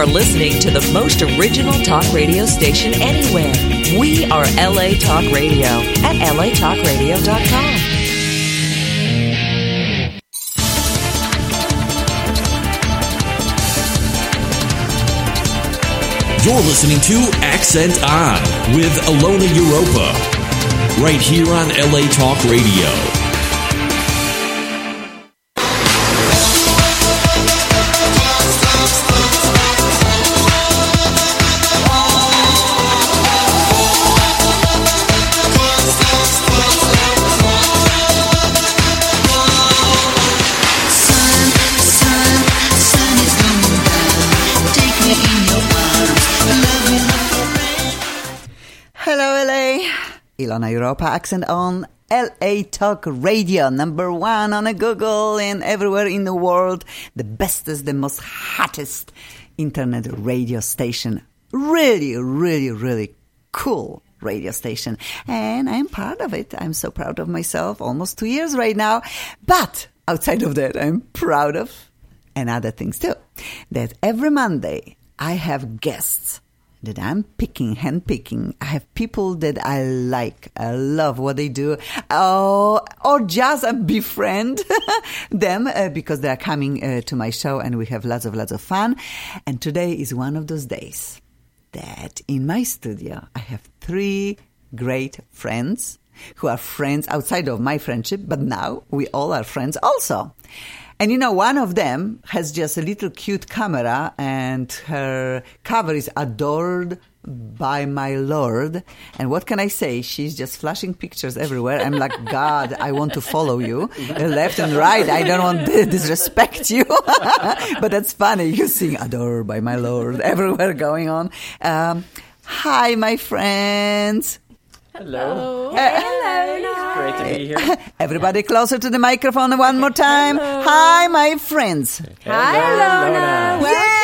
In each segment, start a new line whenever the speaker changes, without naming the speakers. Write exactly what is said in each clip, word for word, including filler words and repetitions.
are listening to the most original talk radio station anywhere. We are L A Talk Radio at L A talk radio dot com.
You're listening to Accent On with Ilona Europa, right here on L A Talk Radio.
Ilona Europa, Accent On, L A Talk Radio, number one on a Google and everywhere in the world. The bestest, the most hottest internet radio station. Really, really, really cool radio station. And I'm part of it. I'm so proud of myself. Almost two years right now. But outside of that, I'm proud of and other things too. That every Monday I have guests that I'm picking, handpicking. I have people that I like, I love what they do, oh, or just befriend them uh, because they are coming uh, to my show and we have lots of, lots of fun. And today is one of those days that in my studio I have three great friends who are friends outside of my friendship, but now we all are friends also. And you know, one of them has just a little cute camera and her cover is Adored by My Lord. And what can I say? She's just flashing pictures everywhere. I'm like, God, I want to follow you left and right. I don't want to disrespect you. But that's funny. You sing Adored by My Lord everywhere going on. Um, hi, my friends.
Hello.
Uh,
Hello. Great to be here.
Everybody closer to the microphone one more time.
Hello.
Hi, my friends.
Hi, Ilona.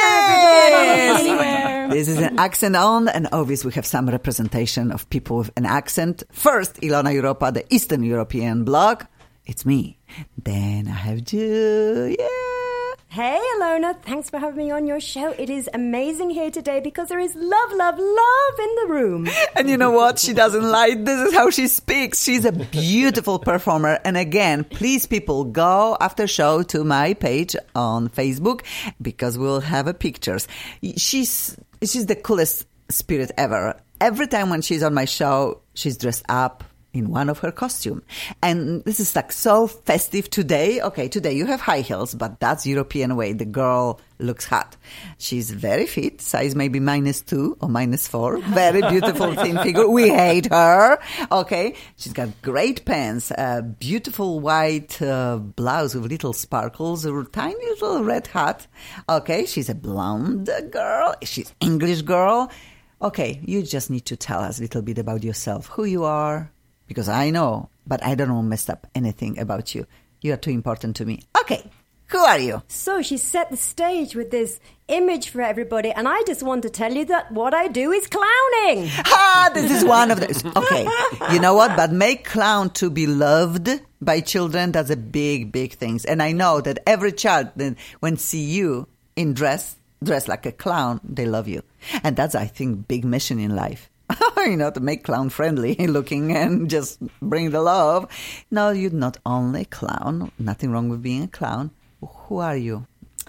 Yes.
Welcome.
This is an Accent On, and obviously we have some representation of people with an accent. First, Ilona Europa, the Eastern European blog. It's me. Then I have you. Yeah.
Hey, Ilona. Thanks for having me on your show. It is amazing here today because there is love, love, love in the room.
And you know what? She doesn't lie. This is how she speaks. She's a beautiful performer. And again, please, people, go after show to my page on Facebook because we'll have a pictures. She's, she's the coolest spirit ever. Every time when she's on my show, she's dressed up in one of her costume. And this is like so festive today. Okay, today you have high heels, but that's European way. The girl looks hot. She's very fit, size maybe minus two or minus four. Very beautiful thin figure. We hate her. Okay, she's got great pants, a beautiful white uh, blouse with little sparkles, a tiny little red hat. Okay, she's a blonde girl. She's English girl. Okay, you just need to tell us a little bit about yourself, who you are. Because I know, but I don't want to mess up anything about you. You are too important to me. Okay, who are you?
So she set the stage with this image for everybody, and I just want to tell you that what I do is clowning.
Ah, this is one of those. Okay, you know what? But make clown to be loved by children, that's a big, big thing. And I know that every child, then when see you in dress, dress like a clown, they love you. And that's, I think, big mission in life. You know, to make clown friendly looking and just bring the love. No, you're not only clown. Nothing wrong with being a clown. Who are you?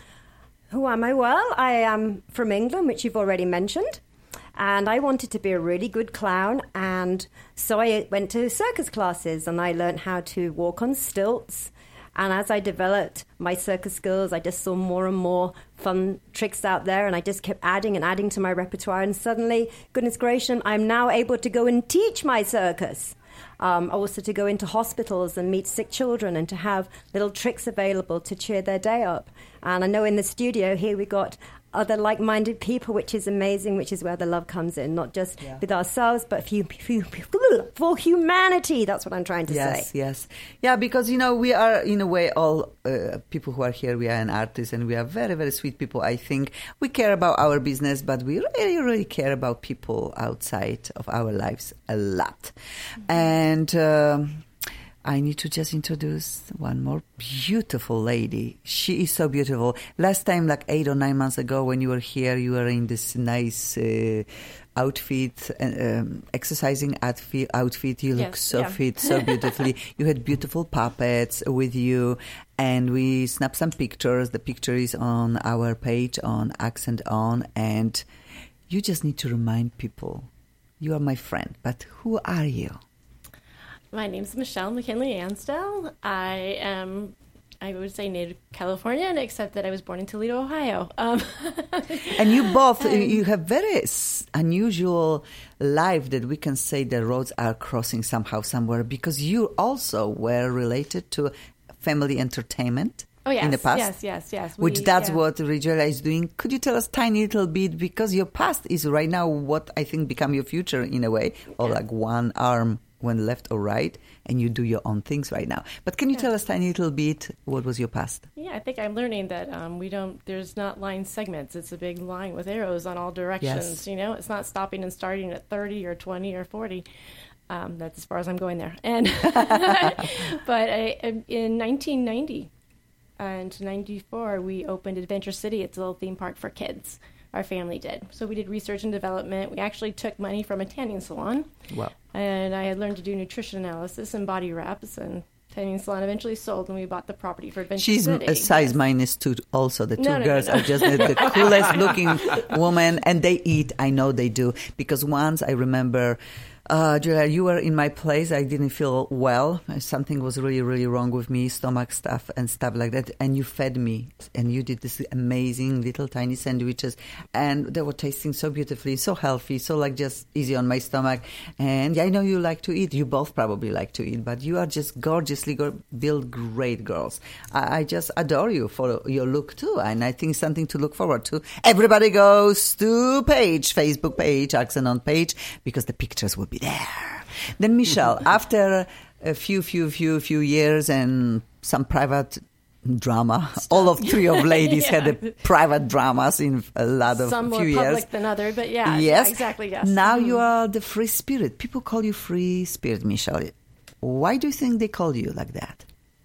Who am I? Well, I am from England, which you've already mentioned. And I wanted to be a really good clown. And so I went to circus classes and I learned how to walk on stilts. And as I developed my circus skills, I just saw more and more fun tricks out there. And I just kept adding and adding to my repertoire. And suddenly, goodness gracious, I'm now able to go and teach my circus. Um, also to go into hospitals and meet sick children and to have little tricks available to cheer their day up. And I know in the studio here we got other like-minded people, which is amazing, which is where the love comes in, not just yeah. with ourselves, but for, for humanity. That's what I'm trying to
yes,
say.
Yes, yes. Yeah, because, you know, we are, in a way, all uh, people who are here, we are an artist, and we are very, very sweet people, I think. We care about our business, but we really, really care about people outside of our lives a lot. Mm-hmm. And... Um, I need to just introduce one more beautiful lady. She is so beautiful. Last time, like eight or nine months ago, when you were here, you were in this nice uh, outfit, uh, um, exercising outfit. Outfit. You look
Yes,
so
yeah.
fit, so beautifully. You had beautiful puppets with you, and we snapped some pictures. The picture is on our page on Accent On, and you just need to remind people, you are my friend, but who are you?
My name's Michelle McKinley Ansdell. I am, I would say, native Californian, except that I was born in Toledo, Ohio. Um,
And you both, you have very s- unusual life that we can say the roads are crossing somehow, somewhere, because you also were related to family entertainment
oh, yes,
in the past.
yes, yes, yes.
Which
We-
that's
yeah.
what Rejola is doing. Could you tell us tiny little bit, because your past is right now what I think become your future in a way, or
Yeah.
like one arm when left or right, and you do your own things right now. But can you
Yeah.
tell us tiny little bit what was your past?
Yeah, I think I'm learning that um, we don't. There's not line segments. It's a big line with arrows on all directions.
Yes.
You know, it's not stopping and starting at thirty or twenty or forty. Um, that's as far as I'm going there. And but I, in nineteen ninety and ninety-four, we opened Adventure City. It's a little theme park for kids. Our family did. So we did research and development. We actually took money from a tanning salon.
Wow.
And I had learned to do nutrition analysis and body wraps, and tanning salon eventually sold, and we bought the property for Adventure
She's
City.
a size
Yes.
minus two also. The two
No, no, no,
girls
no.
are just the, the coolest looking woman, and they eat. I know they do. Because once I remember, uh, Julia, you were in my place. I didn't feel well. Something was really, really wrong with me, stomach stuff and stuff like that. And you fed me, and you did this amazing little tiny sandwiches, and they were tasting so beautifully, so healthy, so like just easy on my stomach. And I know you like to eat. You both probably like to eat, but you are just gorgeously go- built, great girls. I, I just adore you for your look too, and I think something to look forward to. Everybody goes to page, Facebook page, Accent On page, because the pictures will be there. Then Michelle, after a few, few, few, few years and some private drama, all of three of ladies
Yeah.
had a private dramas in a lot of
Some more
few
public
years.
than other, but yeah,
Yes,
exactly, yes.
Now
Mhm.
you are the free spirit. People call you free spirit, Michelle. Why do you think they call you like that?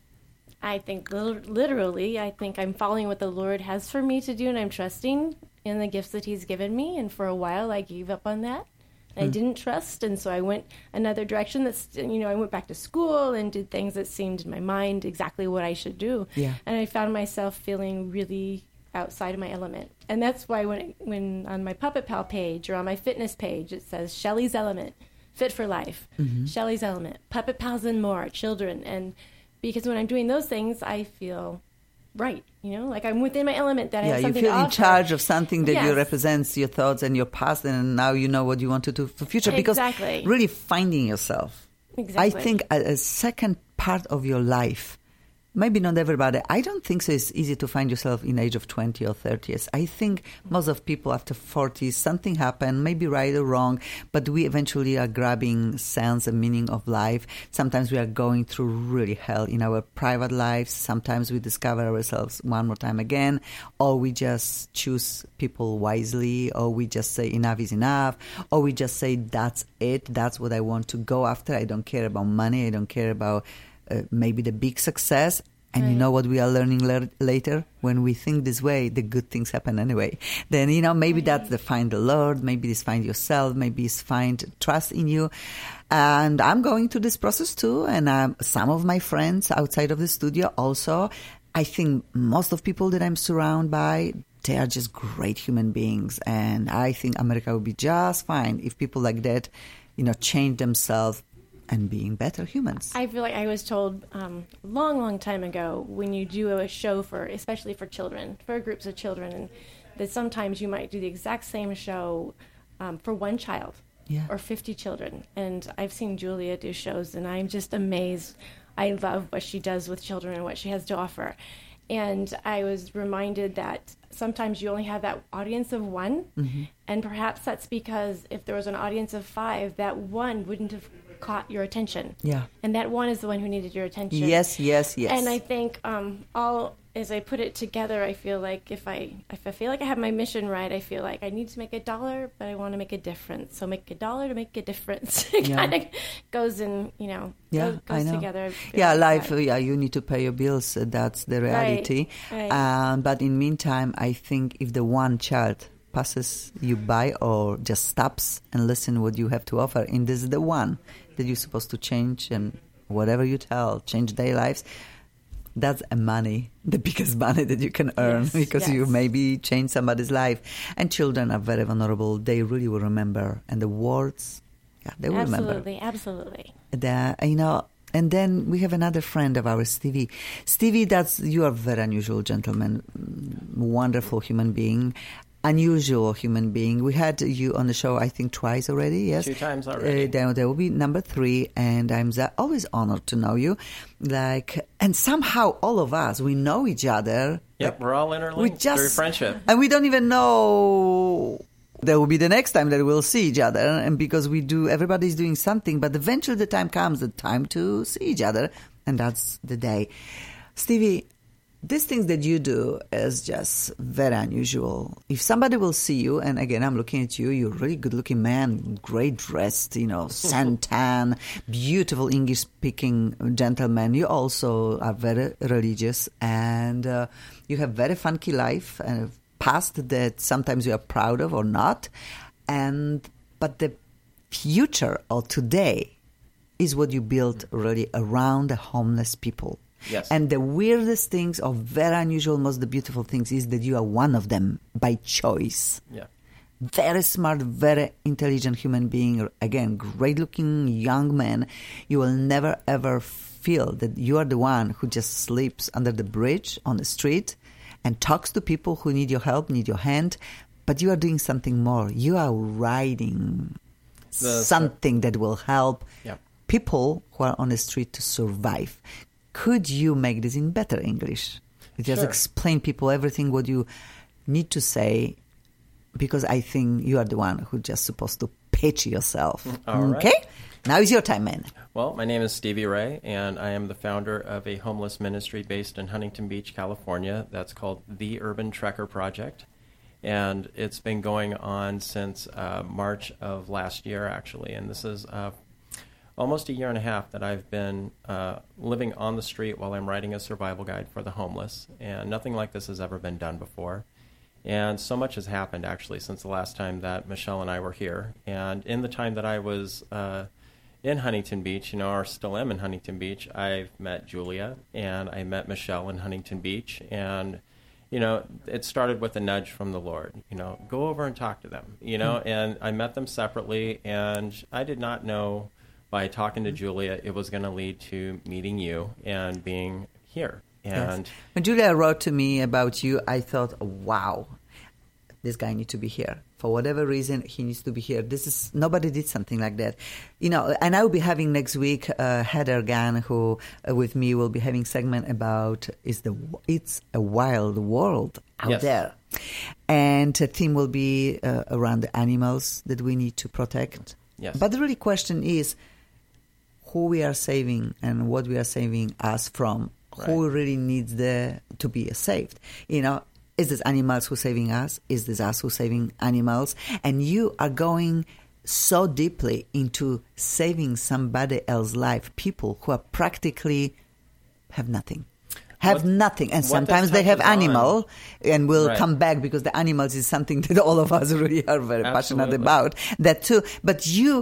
I think lit- literally, I think I'm following what the Lord has for me to do, and I'm trusting in the gifts that He's given me. And for a while, I gave up on that. I didn't trust, and so I went another direction. That's, you know, I went back to school and did things that seemed in my mind exactly what I should do.
Yeah.
And I found myself feeling really outside of my element. And that's why when when on my Puppet Pal page or on my fitness page, it says Shelley's Element, Fit for Life, Shelley's Element, Puppet Pals and more, children. And because when I'm doing those things, I feel right, you know, like I'm within my element, that I
Yeah,
have
you
something
feel
to
in
offer.
charge of something that you
Yes.
represents your thoughts and your past, and now you know what you want to do for future. Because
Exactly.
really finding yourself. I
Exactly.
think a, a second part of your life, maybe not everybody, I don't think so it's easy to find yourself in age of twenty or thirties. I think most of people after forty, something happened, maybe right or wrong, but we eventually are grabbing sense and meaning of life. Sometimes we are going through really hell in our private lives. Sometimes we discover ourselves one more time again, or we just choose people wisely, or we just say enough is enough, or we just say that's it, that's what I want to go after. I don't care about money, I don't care about uh, maybe the big success. And you
Right.
know what we are learning le- later? When we think this way, the good things happen anyway. Then, you know, maybe that's the find the Lord, maybe it's find yourself, maybe it's find trust in you. And I'm going through this process too. And um, some of my friends outside of the studio also, I think most of people that I'm surrounded by, they are just great human beings. And I think America would be just fine if people like that, you know, change themselves and being better humans.
I feel like I was told um, a long, long time ago, when you do a show for, especially for children, for groups of children, and that sometimes you might do the exact same show um, for one child
Yeah.
or fifty children. And I've seen Julia do shows, and I'm just amazed. I love what she does with children and what she has to offer. And I was reminded that sometimes you only have that audience of one,
Mm-hmm.
and perhaps that's because if there was an audience of five, that one wouldn't have caught your attention.
Yeah.
And that one is the one who needed your attention.
Yes, yes, yes.
And I think um, all as I put it together, I feel like if I if I feel like I have my mission right, I feel like I need to make a dollar, but I want to make a difference. So make a dollar to make a difference. It
Yeah.
kind of goes in, you know,
Yeah,
goes,
I
goes
know.
together. I feel
Yeah,
like
life.
that.
Yeah, you need to pay your bills. uh, That's the reality.
right.
Um, but in meantime, I think if the one child passes you by or just stops and listen what you have to offer, and this is the one that you're supposed to change, and whatever you tell, change their lives. That's a money, the biggest money that you can earn,
Yes,
because you
yes.
maybe change somebody's life. And children are very vulnerable. They really will remember. And the words, yeah, they will remember.
Absolutely, absolutely.
The, you know, and then we have another friend of ours, Stevie. Stevie, that's you are a very unusual gentleman, mm, wonderful human being, unusual human being. We had you on the show, I think, twice already. Yes,
Two times already.
Uh, there, there will be number three, and I'm za- always honored to know you. Like, and somehow all of us, we know each other.
Yep, we're all
We
interlinked
just
through friendship.
and we don't even know. There will be the next time that we'll see each other, and because we do, everybody's doing something, but eventually the time comes, the time to see each other, and that's the day. Stevie, these things that you do is just very unusual. If somebody will see you, and again, I'm looking at you, you're a really good-looking man, great dressed, you know, suntan, beautiful English-speaking gentleman. You also are very religious, and uh, you have very funky life, and past that sometimes you are proud of or not, and but the future of today is what you build really around the homeless people.
Yes.
And the weirdest things or very unusual, most the beautiful things is that you are one of them by choice.
Yeah.
Very smart, very intelligent human being. Again, great looking young man. You will never ever feel that you are the one who just sleeps under the bridge on the street and talks to people who need your help, need your hand, but you are doing something more. You are writing
The-
something that will help
Yeah.
people who are on the street to survive. Could you make this in better English? Just
Sure.
explain people everything what you need to say, because I think you are the one who just supposed to pitch yourself.
All right.
Okay? Now is your time, man.
Well, my name is Stevie Ray, and I am the founder of a homeless ministry based in Huntington Beach, California. That's called The Urban Trekker Project. And it's been going on since uh, March of last year, actually. And this is uh, almost a year and a half that I've been uh, living on the street while I'm writing a survival guide for the homeless. And nothing like this has ever been done before. And so much has happened, actually, since the last time that Michelle and I were here. And in the time that I was uh, in Huntington Beach, you know, or still am in Huntington Beach, I've met Julia, and I met Michelle in Huntington Beach. And, you know, it started with a nudge from the Lord, you know, go over and talk to them, you know. Mm-hmm. And I met them separately, and I did not know by talking to Julia it was going to lead to meeting you and being here. And
Yes. When Julia wrote to me about you, I thought, wow, this guy needs to be here. For whatever reason, he needs to be here. This is nobody did something like that, you know. And I will be having next week uh, Heather Gann, who uh, with me will be having segment about is the it's a wild world out
Yes.
there, and the theme will be uh, around the animals that we need to protect.
Yes.
But the really question is who we are saving and what we are saving us from.
Right.
Who really needs the to be saved? You know. Is this animals who saving us? Is this us who saving animals? And you are going so deeply into saving somebody else's life, people who are practically have nothing. Have
What-
nothing. And
what
sometimes
this
they have
touches on-
animal, and we'll
Right.
come back because the animals is something that all of us really are very passionate
Absolutely.
about. That too. But you,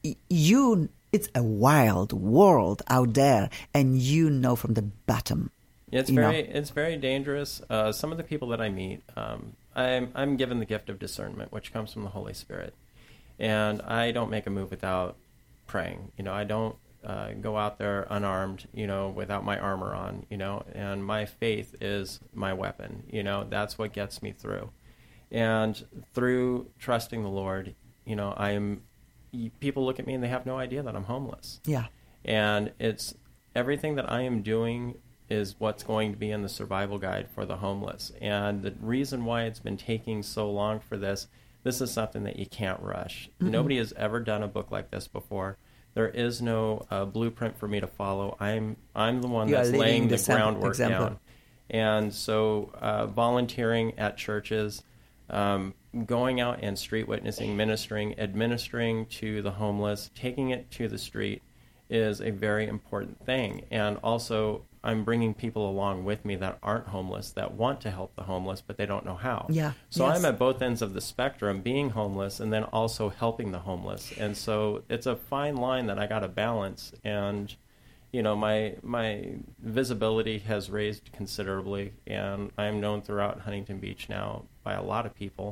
you, it's a wild world out there, and you know from the bottom.
It's
you know.
very it's very dangerous. Uh, some of the people that I meet, um, I'm I'm given the gift of discernment, which comes from the Holy Spirit, and I don't make a move without praying. You know, I don't uh, go out there unarmed. You know, without my armor on. You know, and my faith is my weapon. You know, that's what gets me through, and through trusting the Lord, you know, I'm. People look at me and they have no idea that I'm homeless.
Yeah.
And it's everything that I am doing is what's going to be in the survival guide for the homeless. And the reason why it's been taking so long for this, this is something that you can't rush. Mm-hmm. Nobody has ever done a book like this before. There is no uh, blueprint for me to follow. I'm I'm the one
You are
that's
leading
laying
the
the
sam-
groundwork
example.
down. And so uh, volunteering at churches, um, going out and street witnessing, ministering, administering to the homeless, taking it to the street is a very important thing. And also, I'm bringing people along with me that aren't homeless, that want to help the homeless, but they don't know how.
Yeah.
So
yes.
I'm at both ends of the spectrum, being homeless and then also helping the homeless. And so it's a fine line that I got to balance. And, you know, my my visibility has raised considerably, and I'm known throughout Huntington Beach now by a lot of people.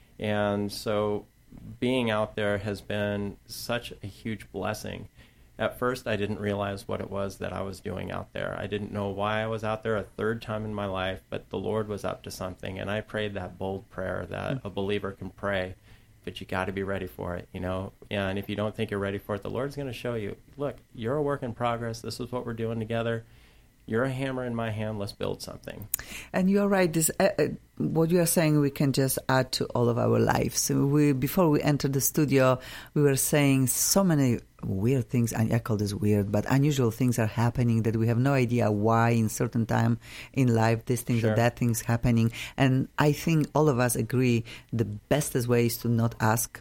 And so being out there has been such a huge blessing. At first, I didn't realize what it was that I was doing out there. I didn't know why I was out there a third time in my life, but the Lord was up to something, and I prayed that bold prayer that a believer can pray, but you got to be ready for it, you know? And if you don't think you're ready for it, the Lord's going to show you, look, you're a work in progress. This is what we're doing together. You're a hammer in my hand. Let's build something.
And you're right. This uh, uh, what you are saying, we can just add to all of our lives. So we, before we entered the studio, we were saying so many weird things. I call this weird, but unusual things are happening that we have no idea why in certain time in life this things
Sure.
or that things happening. And I think all of us agree the bestest way is to not ask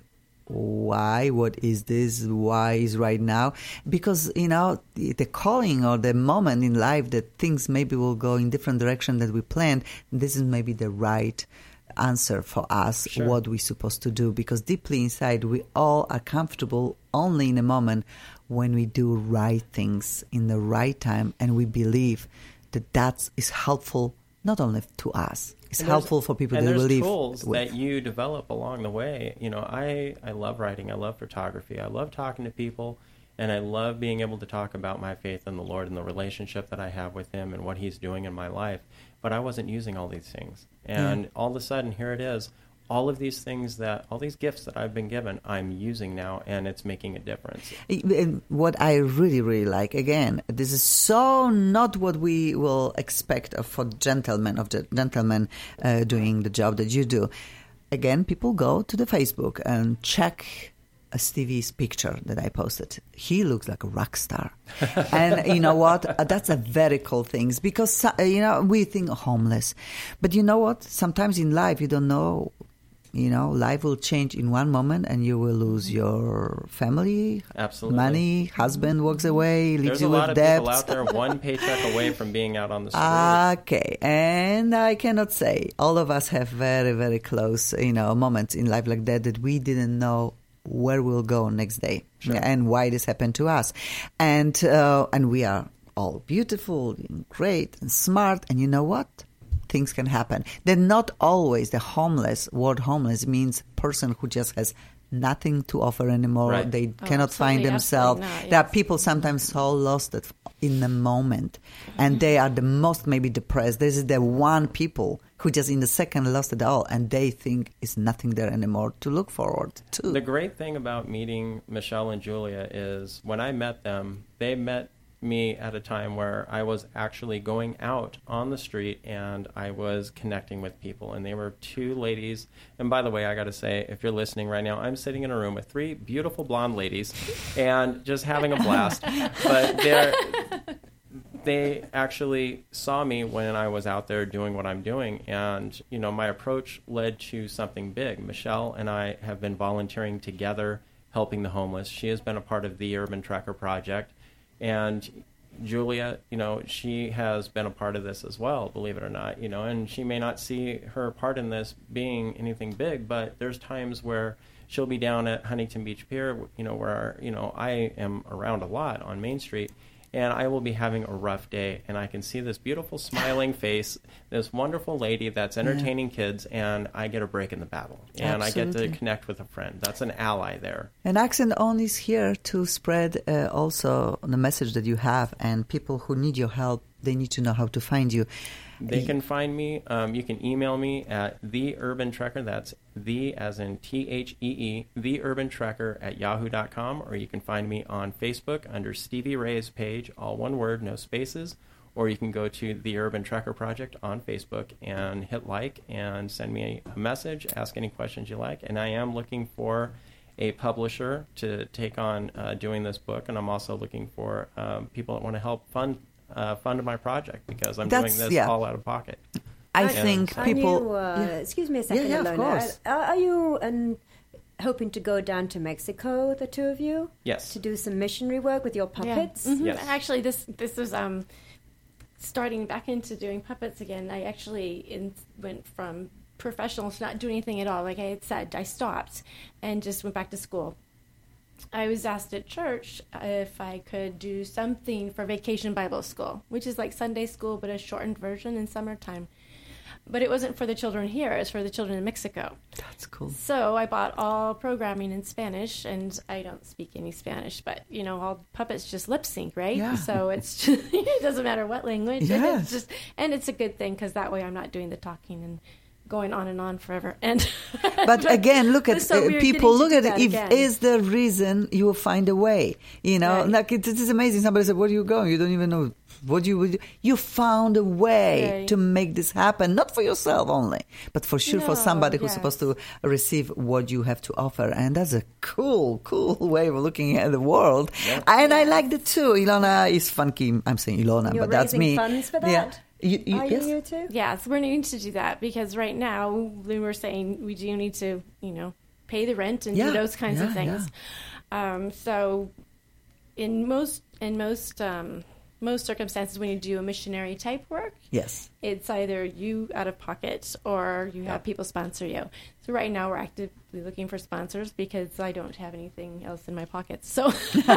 why, what is this, why is right now, because you know the, the calling or the moment in life that things maybe will go in different direction that we planned, this is maybe the right answer for us.
Sure.
What we're supposed to do, because deeply inside we all are comfortable only in a moment when we do right things in the right time, and we believe that that is helpful not only to us, it's
And
helpful for people
and
that
there's
we live
tools
with.
that you develop along the way. You know, I, I love writing. I love photography. I love talking to people, and I love being able to talk about my faith in the Lord and the relationship that I have with Him and what He's doing in my life. But I wasn't using all these things. And
Yeah.
all of a sudden, here it is. All of these things that, all these gifts that I've been given, I'm using now, and it's making a difference.
And what I really, really like, again, this is so not what we will expect of for gentlemen, of the gentlemen uh, doing the job that you do. Again, people go to the Facebook and check a Stevie's picture that I posted. He looks like a rock star. And you know what? That's a very cool thing, because, uh, you know, we think homeless. But you know what? Sometimes in life, you don't know. You know, life will change in one moment, and you will lose your family,
Absolutely.
money, husband walks away, leaves
There's
you
a lot
with
of
debts.
people out there one paycheck away from being out on the street.
Okay, and I cannot say all of us have very, very close, you know, moments in life like that that we didn't know where we'll go next day.
Sure.
And why this happened to us, and uh, and we are all beautiful, and great, and smart, and you know what? Things can happen. Then not always the homeless, word homeless means person who just has nothing to offer anymore.
Right.
They
Oh,
cannot find
absolutely,
themselves.
absolutely not,
There are
yes.
people sometimes so lost that in the moment, and they are the most maybe depressed. This is the one people who just in the second lost it all, and they think it's nothing there anymore to look forward to.
The great thing about meeting Michelle and Julia is when I met them, they met me at a time where I was actually going out on the street and I was connecting with people. And they were two ladies. And by the way, I got to say, if you're listening right now, I'm sitting in a room with three beautiful blonde ladies and just having a blast. But they're... They actually saw me when I was out there doing what I'm doing, and you know my approach led to something big. Michelle and I have been volunteering together, helping the homeless. She has been a part of the Urban Trekker Project, and Julia, you know, she has been a part of this as well, believe it or not. You know, and she may not see her part in this being anything big, but there's times where she'll be down at Huntington Beach Pier, you know, where you know I am around a lot on Main Street. And I will be having a rough day, and I can see this beautiful smiling face, this wonderful lady that's entertaining yeah. kids, and I get a break in the battle. And
Absolutely.
I get to connect with a friend. That's an ally there.
And Accent On is here to spread uh, also the message that you have, and people who need your help, they need to know how to find you.
They can find me. Um, you can email me at The Urban Trekker. That's the as in T H E E, The Urban Trekker at yahoo dot com. Or you can find me on Facebook under Stevie Ray's page, all one word, no spaces. Or you can go to The Urban Trekker Project on Facebook and hit like and send me a message, ask any questions you like. And I am looking for a publisher to take on uh, doing this book. And I'm also looking for um, people that want to help fund uh, fund my project because I'm
That's-
doing this
yeah.
all out of pocket.
I
Are-
think
are
people.
you, uh,
yeah.
Excuse me a second,
yeah, of
Ilona.
course.
Are, are you um, hoping to go down to Mexico, the two of you?
Yes.
To do some missionary work with your puppets?
Yeah. Mhm.
Yes.
Actually, this this was um, starting back into doing puppets again. I actually in, went from professional to not doing anything at all. Like I had said, I stopped and just went back to school. I was asked at church if I could do something for Vacation Bible School, which is like Sunday school, but a shortened version in summertime. But it wasn't for the children here, it was for the children in Mexico.
That's cool.
So I bought all programming in Spanish, and I don't speak any Spanish, but, you know, all puppets just lip sync, right?
Yeah.
So it's just, it doesn't matter what language. And
Yes.
it's just, and it's a good thing, because that way I'm not doing the talking and going on and on forever. And
But again, look at
it's so
uh,
weird
people.
getting to
Look
do
at
that
if
again.
is the reason you will find a way. You know,
Right.
like it, it is amazing. Somebody said, "Where are you going? You don't even know what you would." You found a way
Right.
to make this happen, not for yourself only, but for sure for
No,
somebody who's
yes.
supposed to receive what you have to offer. And that's a cool, cool way of looking at the world. And I like it too. Ilona is funky. I'm saying Ilona,
You're
but that's
raising
me.
funds for that?
Yeah. You, you,
Are
yes?
you, you two?
yeah, so we're needing to do that, because right now we were saying we do need to, you know, pay the rent and
Yeah,
do those kinds
yeah,
of things. Um, so in most in most um, most circumstances, when you do a missionary type work,
Yes.
it's either you out of pocket or you have people sponsor you. So right now we're actively looking for sponsors because I don't have anything else in my pockets. So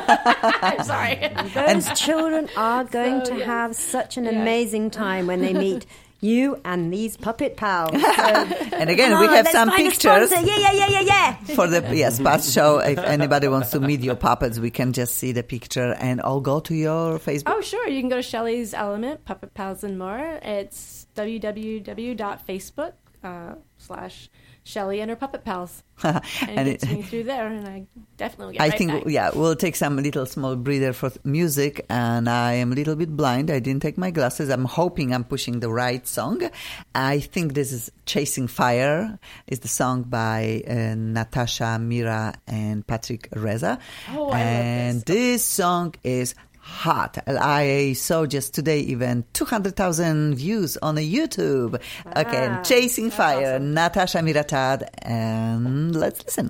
I'm sorry.
Those children are going
So,
to
yes.
have such an
Yes.
amazing time when they meet you and these puppet pals. So,
And again,
come
we
on,
have
let's
some
find a
pictures.
sponsor. Yeah, yeah, yeah, yeah, yeah.
For the yes past show, if anybody wants to meet your puppets, we can just see the picture and I'll go to your Facebook.
Oh, sure. You can go to Shelley's Element, Puppet Pals and More. It's www.facebook uh, slash Shelley and her Puppet Pals. And,
And
it gets
it-
me through there, and I definitely will get
I
right
think
back.
yeah, we'll take some little small breather for music. And I am a little bit blind. I didn't take my glasses. I'm hoping I'm pushing the right song. I think this is "Chasing Fire." Is the song by uh, Natasha, Mira, and Patrick Reza.
Oh, I love
and
this.
this song is hot. I saw just today even two hundred thousand views on a YouTube. Okay,
Wow,
Chasing
that's
Fire,
awesome.
Natasha Miratad, and let's listen.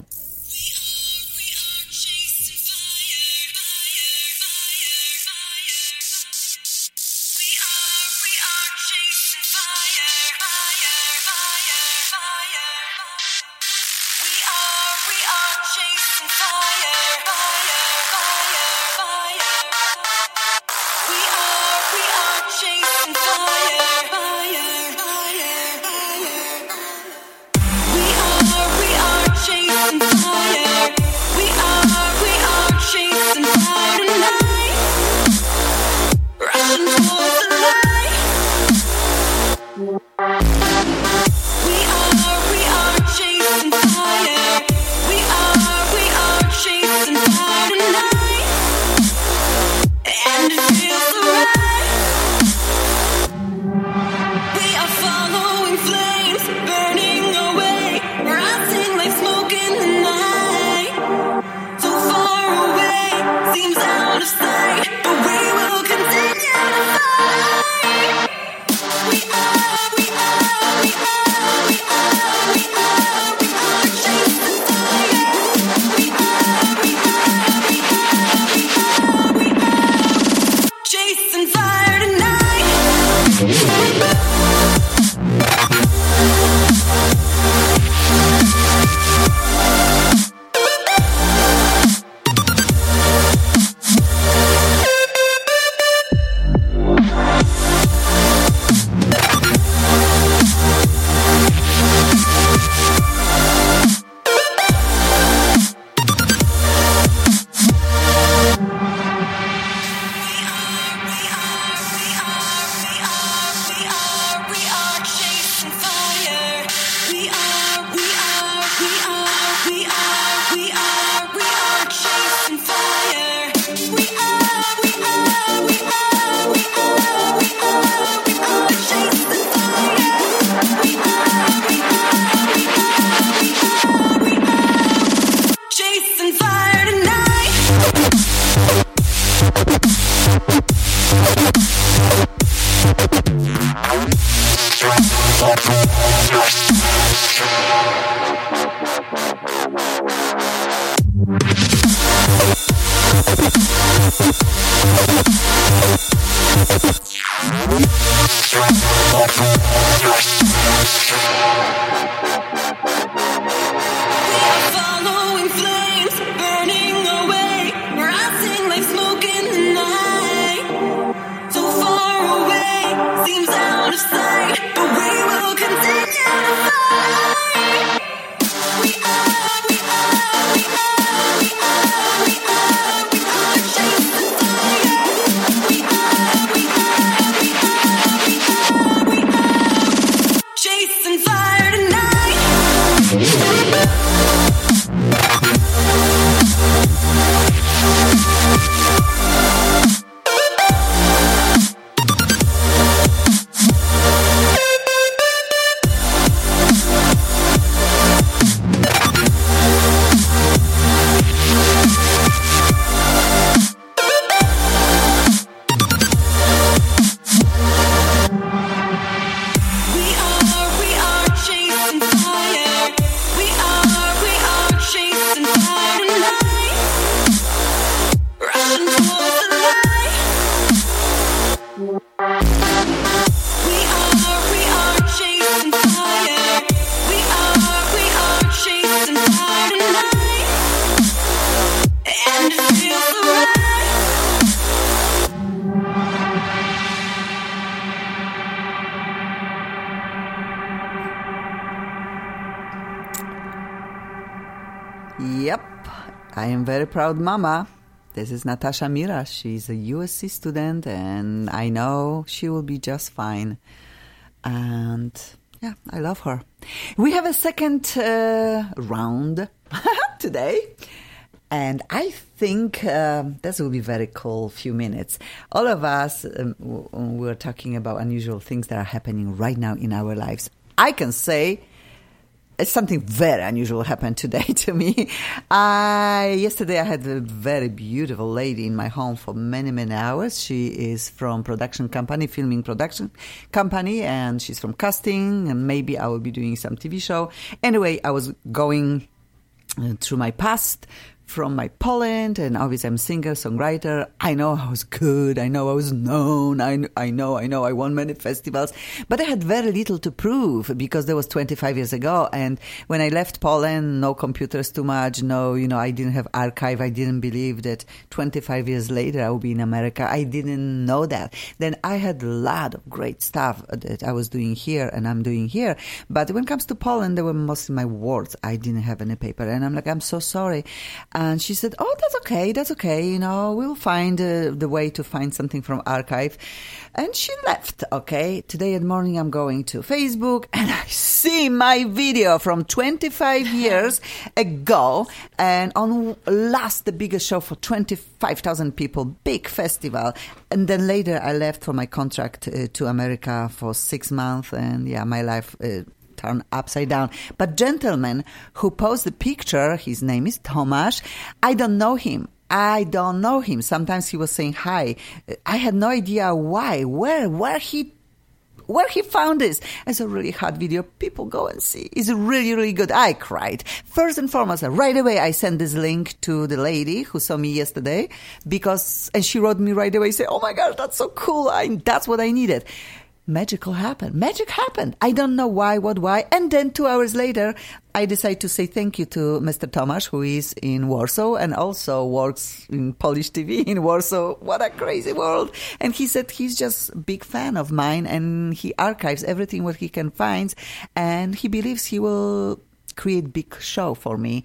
Chasing
I am very proud mama. This is Natasha Mira. She's a U S C student, and I know she will be just fine. And yeah, I love her. We have a second uh, round today. And I think uh, this will be very cool few minutes. All of us, um, we're talking about unusual things that are happening right now in our lives. I can say something very unusual happened today to me. I Yesterday I had a very beautiful lady in my home for many, many hours. She is from production company, filming production company, and she's from casting, and maybe I will be doing some T V show. Anyway, I was going uh, through my past, from my Poland, and obviously I'm a singer, songwriter. I know I was good. I know I was known. I, I know, I know I won many festivals. But I had very little to prove because that was twenty-five years ago. And when I left Poland, no computers too much. No, you know, I didn't have archive. I didn't believe that twenty-five years later I would be in America. I didn't know that. Then I had a lot of great stuff that I was doing here and I'm doing here. But when it comes to Poland, they were mostly my words. I didn't have any paper. And I'm like, I'm so sorry. And she said, oh, that's okay, that's okay, you know, we'll find uh, the way to find something from archive. And she left, okay. Today in the morning I'm going to Facebook and I see my video from twenty-five years ago, and on last, the biggest show for twenty-five thousand people, big festival. And then later I left for my contract uh, to America for six months, and yeah, my life uh, turned upside down. But gentleman who posed the picture, his name is Tomasz. I don't know him. I don't know him. Sometimes he was saying hi. I had no idea why, where, where he, where he found this. It's a really hot video. People go and see. It's really, really good. I cried. First and foremost, right away, I sent this link to the lady who saw me yesterday because, and she wrote me right away, say, oh my gosh, that's so cool. I, that's what I needed. Magical happened. Magic happened. I don't know why, what, why. And then two hours later, I decided to say thank you to Mister Tomasz, who is in Warsaw and also works in Polish T V in Warsaw. What a crazy world. And he said he's just a big fan of mine and he archives everything what he can find. And he believes he will create big show for me.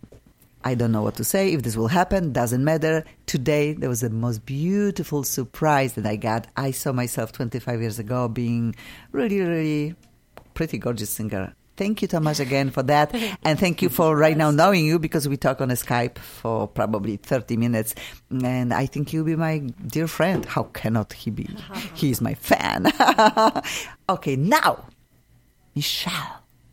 I don't know what to say. If this will happen, doesn't matter. Today, there was the most beautiful surprise that I got. I saw myself twenty-five years ago being really, really pretty gorgeous singer. Thank you, Tomasz, again for that. And thank you for right now knowing you because we talk on a Skype for probably thirty minutes. And I think you'll be my dear friend. How cannot he be? He is my fan. Okay, now, Michelle.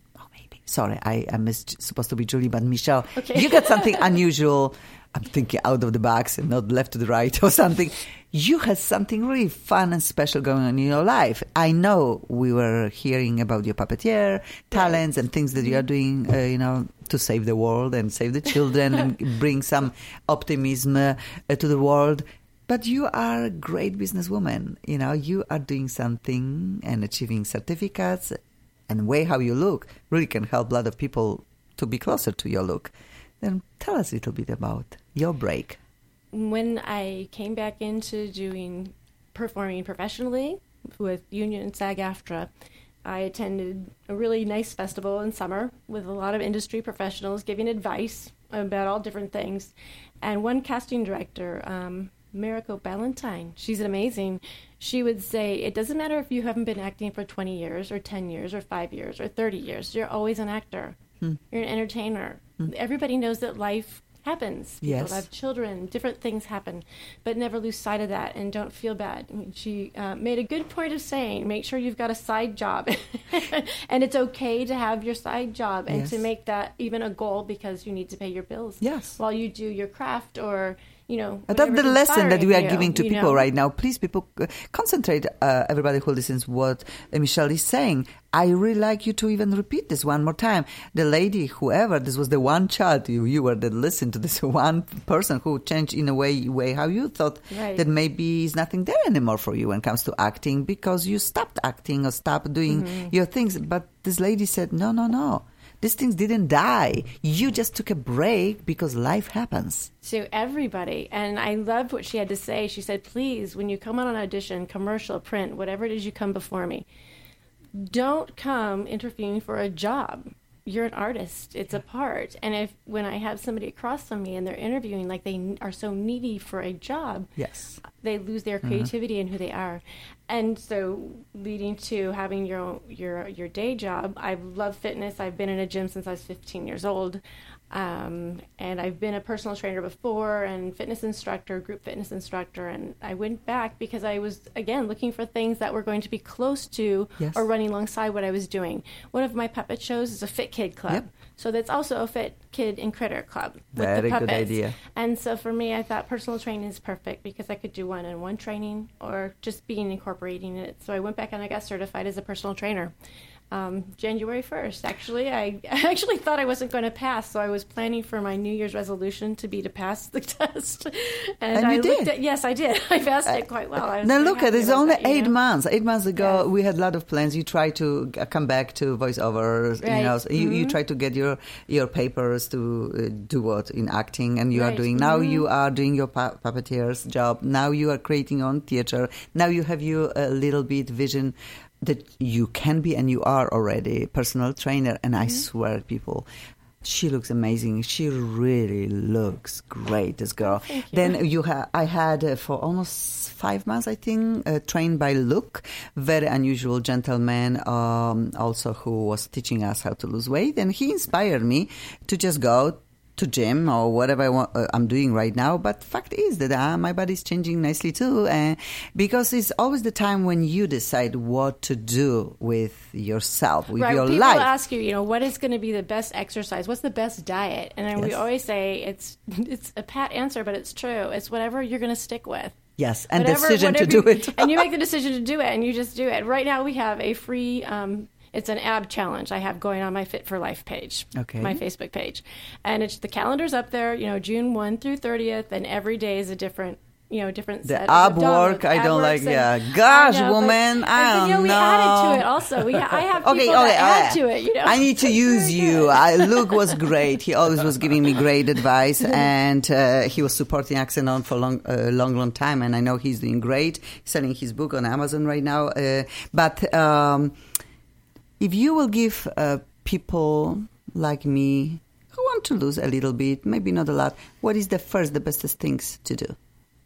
Sorry, I am supposed to be Julie, but Michelle, okay. You got something unusual. I'm thinking out of the box and not left to the right or something. You had something really fun and special going on in your life. I know we were hearing about your puppeteer talents and things that you are doing, uh, you know, to save the world and save the children and bring some optimism uh, to the world. But you are a great businesswoman. You know, you are doing something and achieving certificates. And the way how you look really can help a lot of people to be closer to your look. Then tell us a little bit about your break.
When I came back into doing performing professionally with Union and SAG-AFTRA, I attended a really nice festival in summer with a lot of industry professionals giving advice about all different things. And one casting director, um, Mariko Ballantyne, she's amazing. She would say, it doesn't matter if you haven't been acting for twenty years or ten years or five years or thirty years. You're always an actor. Hmm. You're an entertainer. Hmm. Everybody knows that life happens. People
yes.
have children. Different things happen. But never lose sight of that and don't feel bad. I mean, she uh, made a good point of saying, make sure you've got a side job. And it's okay to have your side job and yes. to make that even a goal because you need to pay your bills
yes.
while you do your craft or... You know,
that's the lesson that we are
you,
giving to people know? right now. Please, people, uh, concentrate, uh, everybody who listens what uh, Michelle is saying. I really like you to even repeat this one more time. The lady, whoever, this was the one child you, you were that listened to this one person who changed in a way, way how you thought right. that maybe is nothing there anymore for you when it comes to acting because you stopped acting or stopped doing mm-hmm. your things. But this lady said, no, no, no. These things didn't die. You just took a break because life happens.
To everybody. And I loved what she had to say. She said, please, when you come on an audition, commercial, print, whatever it is you come before me, don't come interviewing for a job. you're an artist. It's a part. And if when I have somebody across from me and they're interviewing, like they are so needy for a job,
yes,
they lose their creativity mm-hmm. and who they are. And so leading to having your own, your your day job, I love fitness. I've been in a gym since I was fifteen years old. Um, and I've been a personal trainer before and fitness instructor, group fitness instructor. And I went back because I was, again, looking for things that were going to be close to
yes.
or running alongside what I was doing. One of my puppet shows is a Fit Kid Club. Yep. So that's also a Fit Kid and Critter Club with
Very
the puppets.
good idea.
And so for me, I thought personal training is perfect because I could do one-on-one training or just being incorporating it. So I went back and I got certified as a personal trainer. Um, January first, actually. I, I actually thought I wasn't going to pass, so I was planning for my New Year's resolution to be to pass the test. And,
and
I
you
looked
did?
At, yes, I did. I passed it quite well. I was
now
very
look at
happy
it's
about
only
that,
eight
know?
months. Eight months ago,
Yes.
we had a lot of plans. You try to g- come back to voiceovers.
Right.
You know, so you,
Mm-hmm.
you try to get your your papers to uh, do what in acting, and you
Right.
are doing now.
Mm-hmm.
You are doing your pu- puppeteer's job. Now you are creating your own theater. Now you have your a little bit vision that you can be, and you are already a personal trainer. And I swear, people, she looks amazing. She really looks great, this girl.
Thank you.
Then you ha- I had uh, for almost five months, I think, uh, trained by Luke, very unusual gentleman, um, also who was teaching us how to lose weight. And he inspired me to just go to gym or whatever I want, uh, I'm doing right now. But fact is that uh, my body's changing nicely too, uh, because it's always the time when you decide what to do with yourself, with
right.
your
People
life.
ask you, you know, what is going to be the best exercise? What's the best diet? And then we
Yes.
always say it's it's a pat answer, but it's true. It's whatever you're going to stick with.
Yes, and
Whatever-
decision to
whatever
do
you-
it.
and you make the decision to do it, and you just do it. Right now, we have a free. Um, it's an ab challenge I have going on my Fit for Life page,
Okay.
my Facebook page, and it's the calendar's up there. You know, June first through thirtieth, and every day is a different. You know, different
The
set
ab
of abdominals,
work, I
ab
don't
works,
like,
and-
yeah. Gosh,
I know, but-
woman, I
and, you know,
don't
we
know.
added to it also. We, I have people
Okay,
that
okay,
add
okay.
to it. You know,
I need to
It's
use
very
you.
good.
I, Luke was great. He always was giving me great advice, and uh, he was supporting Accent On for a long, uh, long, long time. And I know he's doing great, selling his book on Amazon right now. Uh, but um, if you will give uh, people like me who want to lose a little bit, maybe not a lot, what is the first, the bestest things to do?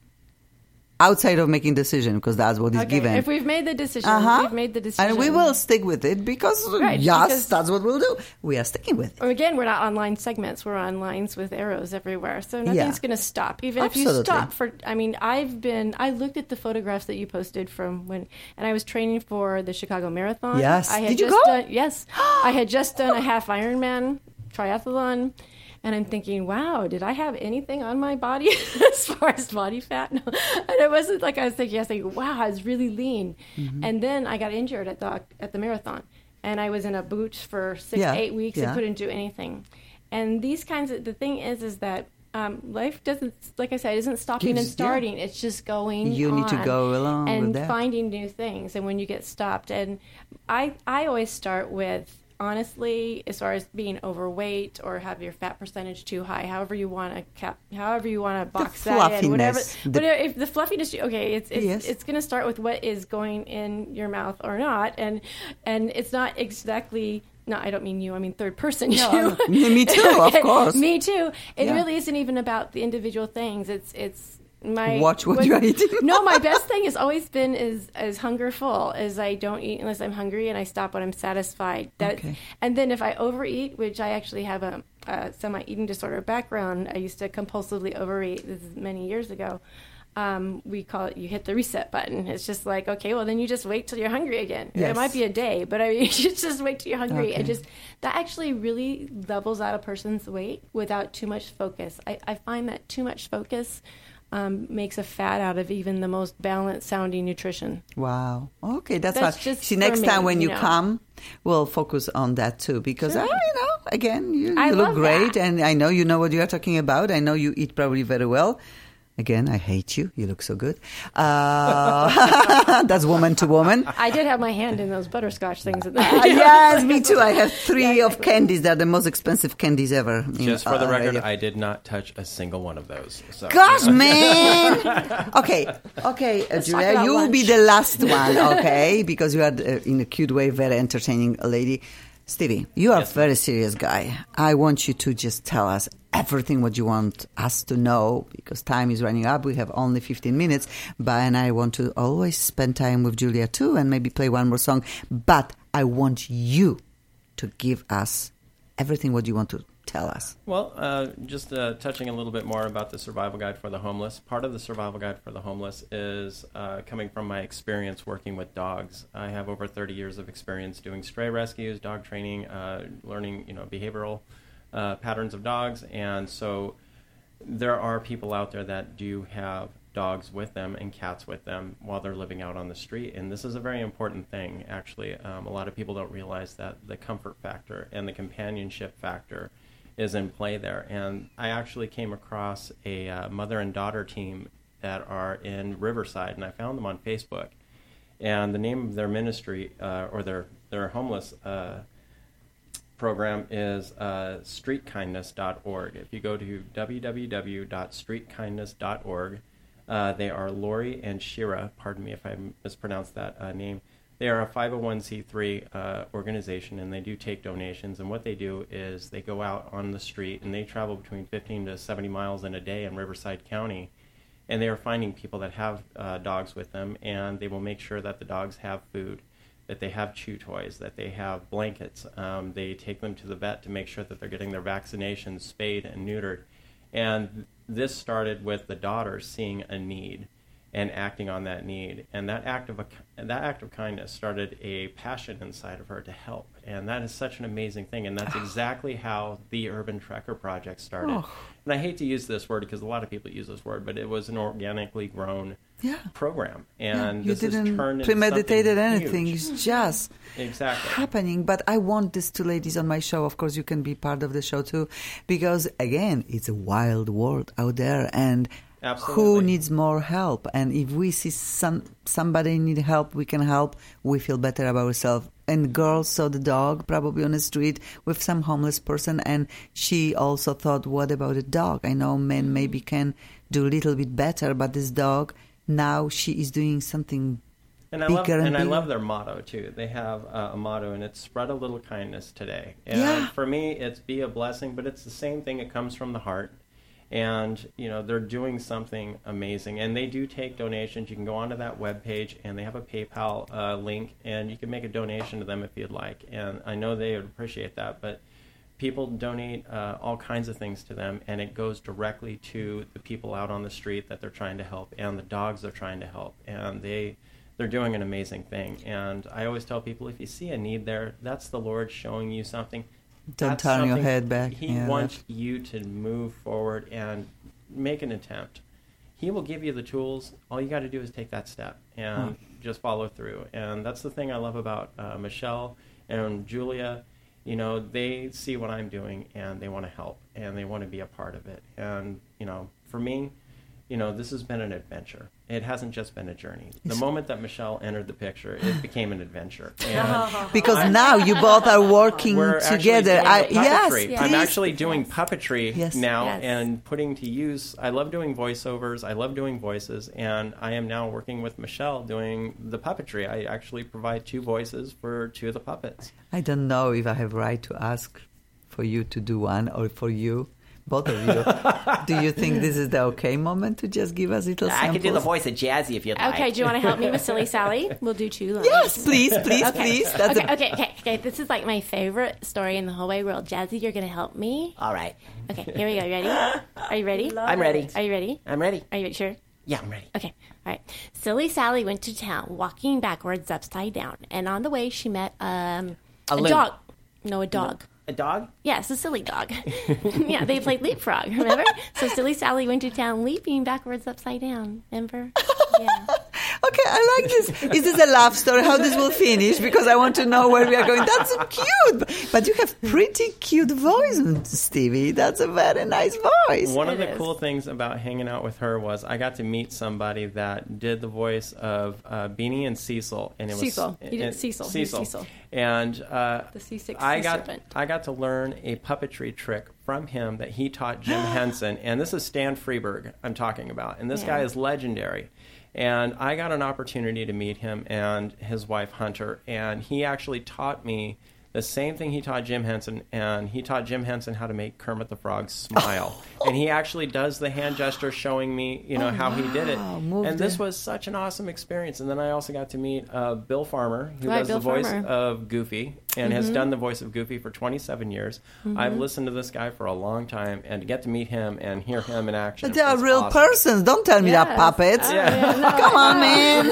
Outside of making decision, because that's what is
Okay,
given.
if we've made the decision,
Uh-huh.
we've made the decision.
And we will stick with it because,
Right,
yes,
because-
that's what we'll do. We are sticking with it.
Or again, we're not on line segments. We're on lines with arrows everywhere. So nothing's
Yeah.
going to stop. Even if
Absolutely.
you stop for, I mean, I've been, I looked at the photographs that you posted from when, and I was training for the Chicago Marathon.
Yes.
I had
Did you
just
go?
Done, yes. I had just done a half Ironman triathlon. And I'm thinking, wow, did I have anything on my body as far as body fat? No. And it wasn't like I was thinking, I was thinking, wow, I was really lean.
Mm-hmm.
And then I got injured at the at the marathon. And I was in a boot for six,
Yeah,
eight weeks
yeah.
and couldn't do anything. And these kinds of, the thing is, is that um, life doesn't, like I said, isn't stopping
Gives-
and starting. It's just going
You need to
on
go along
and
with that.
finding new things. And when you get stopped, and I, I always start with, honestly, as far as being overweight or have your fat percentage too high, however you want to cap, however you want to box that in, whatever,
fluffiness, the-
whatever. If the fluffiness, okay, it's it's,
Yes.
it's going to start with what is going in your mouth or not, and and it's not exactly. No, I don't mean you. I mean third person.
No,
you.
me too, of course.
Me too. It
Yeah.
really isn't even about the individual things. It's it's. My,
Watch what you're eating.
No, my best thing has always been is is hunger full. Is I don't eat unless I'm hungry, and I stop when I'm satisfied. That,
Okay.
And then if I overeat, which I actually have a, a semi eating disorder background, I used to compulsively overeat. This is many years ago. Um, we call it you hit the reset button. It's just like, okay, well then you just wait till you're hungry again.
Yes.
It might be a day, but I mean, you just wait till you're hungry.
Okay.
And just that actually really levels out a person's weight without too much focus. I, I find that too much focus um, makes a fat out of even the most balanced sounding nutrition.
Wow. Okay, that's,
That's
fine.
just
See,
for
next
me,
time when
you
you
know.
come, we'll focus on that too. Because,
Sure.
uh, you know, again, you,
I
you look
love
great.
that.
And I know you know what you are talking about. I know you eat probably very well. Again, I hate you. You look so good. Uh, that's woman to woman.
I did have my hand in those butterscotch things. At the,
Uh, yes, me too. I have three of candies. They're the most expensive candies ever. in,
Just for the
uh,
record,
radio.
I did not touch a single one of those. So.
Gosh, man. Okay, okay, uh,
talk
Julia,
about
you will be
lunch.
the last one, okay? Because you are, uh, in a cute way, very entertaining lady. Stevie, you are
Yes,
a very serious guy. I want you to just tell us everything what you want us to know, because time is running up. We have only fifteen minutes, but and I want to always spend time with Julia too, and maybe play one more song. But I want you to give us everything what you want to tell us.
Well, uh, just uh, touching a little bit more about the Survival Guide for the Homeless. Part of the Survival Guide for the Homeless is uh, coming from my experience working with dogs. I have over thirty years of experience doing stray rescues, dog training, uh, learning, you know, behavioral uh, patterns of dogs, and so there are people out there that do have dogs with them and cats with them while they're living out on the street, and this is a very important thing, actually. Um, a lot of people don't realize that the comfort factor and the companionship factor is in play there. And I actually came across a uh, mother and daughter team that are in Riverside, and I found them on Facebook. And the name of their ministry, uh, or their, their homeless uh, program is uh, street kindness dot org. If you go to w w w dot street kindness dot org, uh, they are Lori and Shira, pardon me if I mispronounced that uh, name. They are a five oh one c three uh, organization, and they do take donations. And what they do is they go out on the street, and they travel between fifteen to seventy miles in a day in Riverside County, and they are finding people that have uh, dogs with them, and they will make sure that the dogs have food, that they have chew toys, that they have blankets. Um, they take them to the vet to make sure that they're getting their vaccinations, spayed and neutered. And this started with the daughter seeing a need and acting on that need, and that act of a, that act of kindness started a passion inside of her to help, and that is such an amazing thing. And that's exactly how the Urban Trekker Project started. Oh. And I hate to use this word because a lot of people use this word, but it was an organically grown
yeah.
program, and
yeah, you
this
didn't
has turned into
premeditated
something
anything.
huge.
It's just
exactly
happening. But I want these two ladies on my show. Of course, you can be part of the show too, because again, it's a wild world out there, and
absolutely.
Who needs more help? And if we see some somebody need help, we can help. We feel better about ourselves. And girl saw the dog probably on the street with some homeless person, and she also thought, what about a dog? I know men maybe can do a little bit better, but this dog, now she is doing something
and I
bigger
love,
and
and
bigger.
I love their motto, too. They have uh, a motto, and it's spread a little kindness today. And
yeah.
for me, it's be a blessing, but it's the same thing. It comes from the heart. And, you know, they're doing something amazing. And they do take donations. You can go onto that webpage, and they have a PayPal uh, link, and you can make a donation to them if you'd like. And I know they would appreciate that. But people donate uh, all kinds of things to them, and it goes directly to the people out on the street that they're trying to help and the dogs they're trying to help. And they, they're doing an amazing thing. And I always tell people, if you see a need there, that's the Lord showing you something.
Don't
That's
turn your
something
head back.
He
yeah,
wants
that's...
you to move forward and make an attempt. He will give you the tools. All you got to do is take that step and oh. just follow through. And that's the thing I love about uh, Michelle and Julia. You know, they see what I'm doing, and they want to help, and they want to be a part of it. And, you know, for me, you know, this has been an adventure. It hasn't just been a journey. The it's... moment that Michelle entered the picture, it became an adventure. And
because
I'm,
now you both are working
we're
together.
I,
yes,
yes, I'm actually doing puppetry
yes.
now
yes.
and putting to use. I love doing voiceovers. I love doing voices, and I am now working with Michelle doing the puppetry. I actually provide two voices for two of the puppets.
I don't know if I have right to ask for you to do one or for you. Both of you. Do you think this is the okay moment to just give us little samples?
I can do the voice of Jazzy if you'd like.
Okay, do you want to help me with Silly Sally? We'll do two lines.
Yes, please, please,
okay.
please. That's
okay,
a...
okay, okay, okay. This is like my favorite story in the whole wide world. Jazzy, you're going to help me?
All right.
Okay, here we go. You ready? Are you ready?
Love
I'm ready.
it.
Are you ready?
I'm ready.
Are you sure?
Yeah, I'm ready.
Okay, all right. Silly Sally went to town, walking backwards upside down. And on the way, she met um,
a,
a dog. No, a dog.
A dog?
Yes, a silly dog. Yeah, they played leapfrog, remember? So Silly Sally went to town leaping backwards upside down, remember? Yeah.
Okay, I like this. Is this a love story? How this will finish? Because I want to know where we are going. That's so cute. But you have pretty cute voice, Stevie. That's a very nice voice.
One of
It
the
is.
cool things about hanging out with her was I got to meet somebody that did the voice of uh, Beanie and Cecil, and it was
Cecil. He did
and-
Cecil. He was
Cecil.
Cecil.
And uh,
The C six
I
sea
got
serpent.
I got to learn a puppetry trick from him that he taught Jim Henson, and this is Stan Freeberg I'm talking about, and this
Yeah.
guy is legendary. And I got an opportunity to meet him and his wife Hunter, and he actually taught me the same thing he taught Jim Henson, and he taught Jim Henson how to make Kermit the Frog smile. And he actually does the hand gesture showing me, you know, oh, how wow. he did it.
Moved
and this
it.
was such an awesome experience. And then I also got to meet uh, Bill Farmer, who
right,
does
Bill
the voice
Farmer.
of Goofy and
mm-hmm.
has done the voice of Goofy for twenty-seven years. Mm-hmm. I've listened to this guy for a long time, and to get to meet him and hear him in action.
They are real
awesome.
persons. Don't tell me
yes.
they're puppets.
Oh, yeah, no,
Come on, man.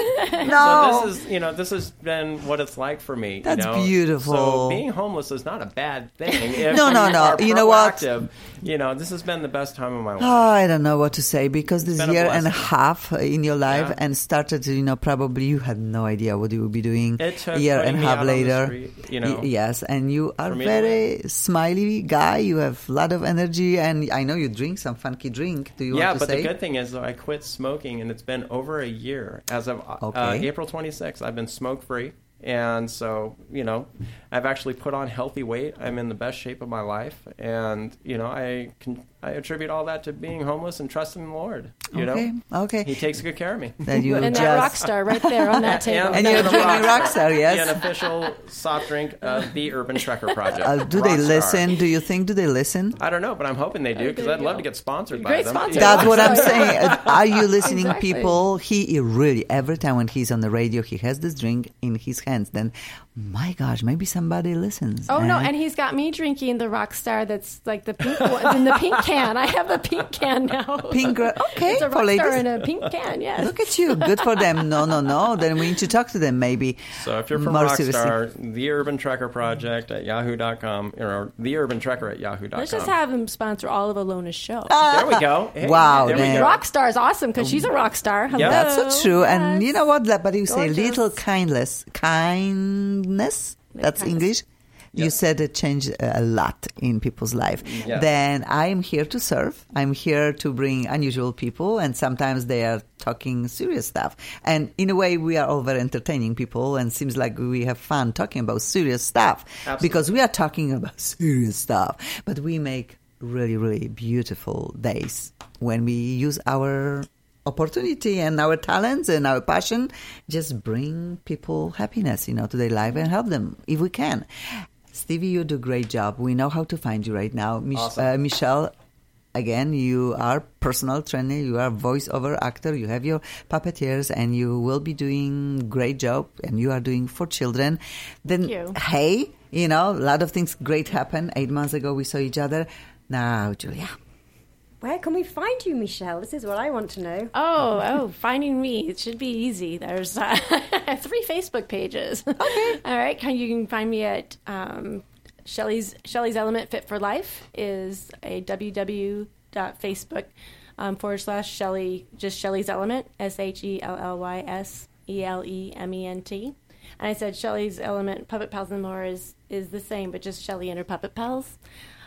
No.
So this is, you know, this has been what it's like for me.
That's
you know?
beautiful.
So being homeless is not a bad thing. If
no, no,
you
no.
are
You know what?
proactive, You know, this has been the best time of my life.
Oh, I don't know what to say because this
It's been a
year and a
blessing.
half in your life
Yeah.
and started, you know, probably you had no idea what you would be doing
It took
a year
putting
and a
me
half
out on the
later.
street, you know,
Y- yes, and you are
for me to
very smiley guy. You have a lot of energy, and I know you drink some funky drink. Do you
yeah,
want to
but
say?
the good thing is, though, I quit smoking, and it's been over a year. As of uh,
Okay.
April twenty-sixth, I've been smoke-free. And so, you know, I've actually put on healthy weight. I'm in the best shape of my life. And, you know, I can I attribute all that to being homeless and trusting the Lord. You
okay,
know,
okay.
He takes good care of me.
That you
and
just
that rock star right there on that table.
And you're drinking Rockstar, yes?
An official soft drink of the Urban Trekker Project.
Uh, do they
Rockstar.
listen? Do you think do they listen?
I don't know, but I'm hoping they do because
there
I'd
you
love
go.
to get sponsored by
Great
them.
sponsor.
That's what I'm
Rockstar,
saying.
yeah.
Uh, Are you listening,
Exactly.
people? He really, every time when he's on the radio, he has this drink in his hands. Then, my gosh, maybe somebody listens.
Oh no,
eh?
and he's got me drinking the Rockstar that's like the pink one in the pink can. I have the pink can now.
Pink, gra- okay,
it's a
for
Rockstar
ladies.
in a pink can. Yes.
Look at you. Good for them. No, no, no. Then we need to talk to them maybe.
So if you're from
More seriously.
Rockstar, the Urban Trekker Project at yahoo dot com or the Urban Trekker at yahoo dot com.
Let's just have him sponsor all of Alona's show.
There we go. Hey,
Wow,
there
man.
we go.
Rockstar is awesome because she's a rock star. Hello.
Yeah.
That's so true. And
Yes.
you know what? But you say
Gorgeous.
little kindness. Kindness? That's
kindness.
English? You
Yes.
said it changed a lot in people's life.
Yes.
Then I'm here to serve. I'm here to bring unusual people, and sometimes they are talking serious stuff. And in a way, we are all very entertaining people, and seems like we have fun talking about serious stuff
Absolutely.
because we are talking about serious stuff. But we make really, really beautiful days when we use our opportunity and our talents and our passion, just bring people happiness, you know, to their life and help them if we can. Stevie, you do a great job. We know how to find you right now. Mich-
Awesome.
uh, Michelle, again, you are personal trainer, you are voiceover actor, you have your puppeteers, and you will be doing great job, and you are doing for children. Then,
Thank you.
hey, you know, a lot of things great happened. Eight months ago, we saw each other. Now, Julia.
Where can we find you, Michelle? This is what I want to know.
Oh, oh, finding me. It should be easy. There's uh, three Facebook pages. Okay. All right. Can, you can find me at um, Shelley's Shelley's Element Fit for Life is a www.facebook um, forward slash Shelley, just Shelley's Element, S H E L L Y S E L E M E N T. And I said Shelley's Element, Puppet Pals and More is, is the same, but just Shelley and her Puppet Pals.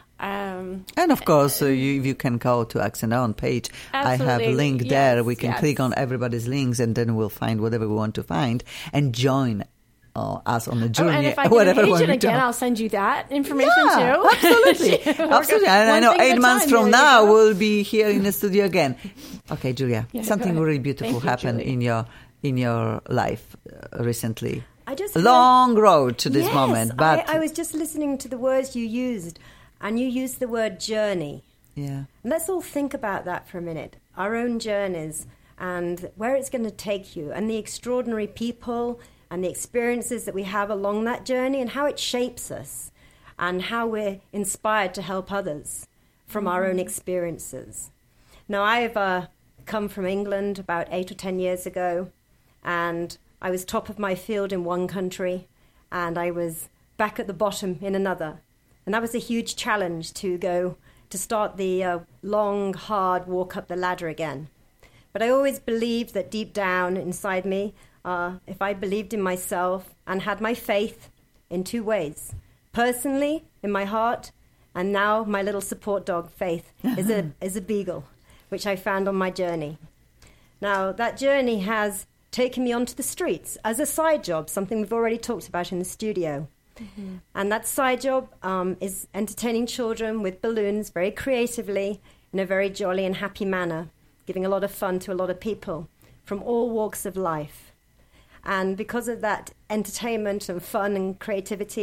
Um,
And of course, uh, you, you can go to Accent On page. I have a
Absolutely.
link there.
Yes,
We can
yes.
click on everybody's links, and then we'll find whatever we want to find and join uh, us on the
Oh,
journey.
and if I get
whatever
an
we want
agent
to
again,
do.
I'll send you that information
Yeah,
too.
absolutely,
We're
absolutely.
gonna-
And I
one
know
thing at
eight
a
months
time.
from
There you
now
go.
we'll be here in the studio again. Okay, Julia,
Yeah,
something
go ahead.
really beautiful
Thank you,
happened
Julie.
in your in your life uh, recently.
I just
A long road to this
yes,
moment, but
I, I was just listening to the words you used, and you used the word journey.
yeah.
Let's all think about that for a minute. Our own journeys and where it's going to take you, and the extraordinary people and the experiences that we have along that journey, and how it shapes us, and how we're inspired to help others from our own experiences. Now, I've uh, come from England about eight or ten years ago, and I was top of my field in one country, and I was back at the bottom in another. And that was a huge challenge to go to start the uh, long, hard walk up the ladder again. But I always believed that deep down inside me, uh, if I believed in myself and had my faith in two ways, personally, in my heart, and now my little support dog, Faith, is a, is a beagle, which I found on my journey. Now, that journey has taken me onto the streets as a side job, something we've already talked about in the studio. Mm-hmm. And that side job um, is entertaining children with balloons very creatively in a very jolly and happy manner, giving a lot of fun to a lot of people from all walks of life. And because of that entertainment and fun and creativity,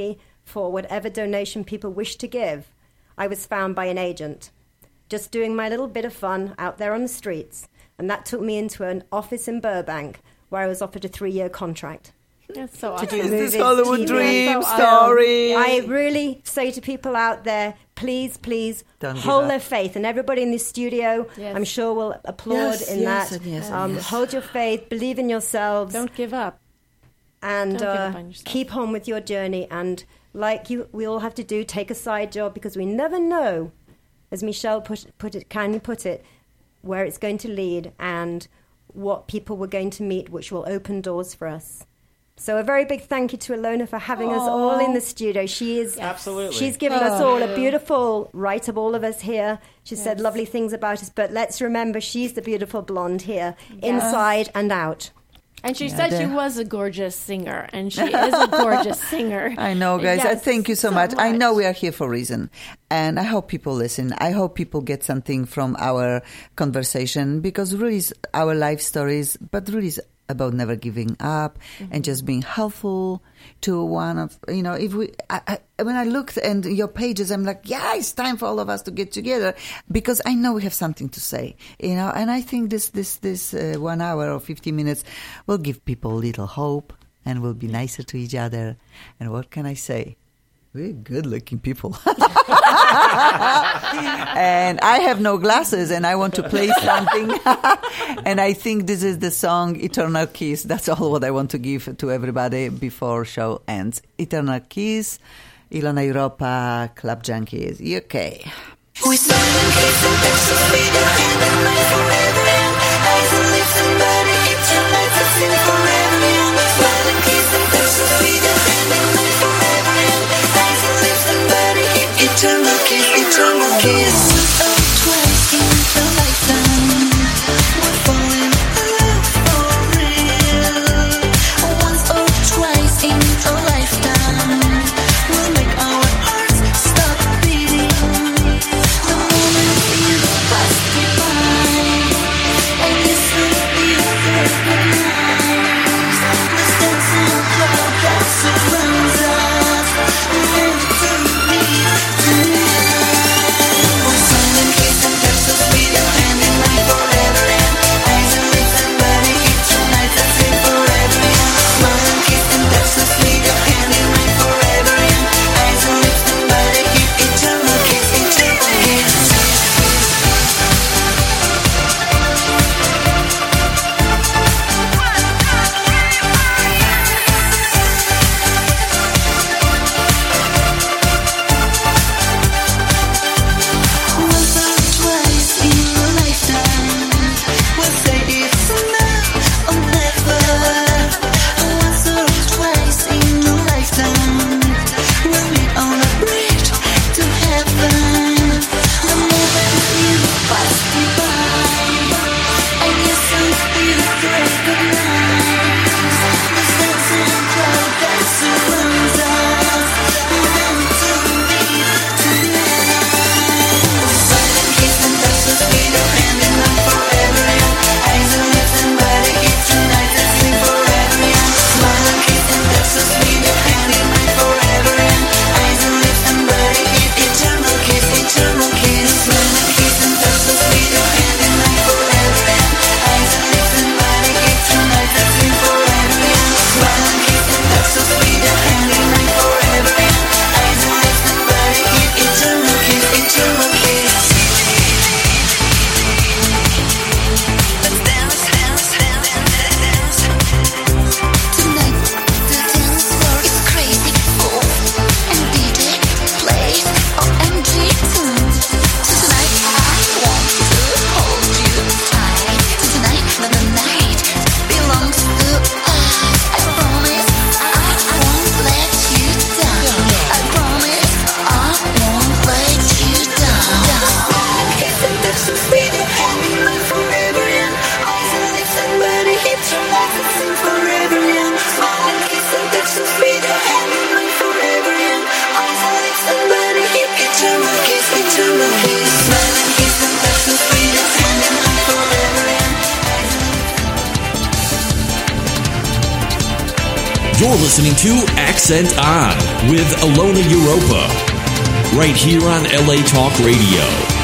for whatever donation people wish to give, I was found by an agent, just doing my little bit of fun out there on the streets. And that took me into an office in Burbank where I was offered a three-year contract.
That's so
To
awesome.
do
Is this
movies,
Hollywood
T V.
dream
So
story?
I really say to people out there, please, please
Don't give
hold
up.
their faith. And everybody in this studio,
Yes.
I'm sure, will applaud
Yes,
in
yes,
that.
and yes, and
um,
yes.
Hold your faith, believe in yourselves,
Don't give up.
and
don't give
uh,
up on yourself.
keep on with your journey. And like you, we all have to do, take a side job, because we never know, as Michelle put, put it, kindly put it, where it's going to lead and what people we're going to meet, which will open doors for us. So a very big thank you to Ilona for having us all in the studio. She is
Absolutely.
She's given us all a beautiful write of all of us here. She said lovely things about us, but let's remember she's the beautiful blonde here, inside and out.
And she
Yeah,
said she
the-
was a gorgeous singer, and she is a gorgeous singer.
I know, guys. I
Yes,
thank you so, much. I know we are here for a reason. And I hope people listen. I hope people get something from our conversation, because really is our life stories, but really is about never giving up
Mm-hmm.
and just being helpful to one of, you know, if we, I, I, when I looked and your pages, I'm like, yeah, it's time for all of us to get together, because I know we have something to say, you know, and I think this, this, this uh, one hour or fifty minutes will give people a little hope and we'll be nicer to each other. And what can I say? We're good-looking people. And I have no glasses, and I want to play something. And I think this is the song Eternal Kiss. That's all what I want to give to everybody before show ends. Eternal Kiss, Ilona Europa, Club Junkies, U K.
We stand and kiss and touch the sweet hand and life forever young. Eyes and lips and body, it's your life that's in forever young. Smile and kiss and touch the sweet hand and life forever young. Eyes and lips and body, eternal kiss, eternal kiss. Oh, twice in a lifetime, we're falling in love for real. Once or twice in a lifetime, we'll make our hearts stop beating. The moment you pass me by,
You're listening to Accent On with Alona Europa, right here on L A Talk Radio.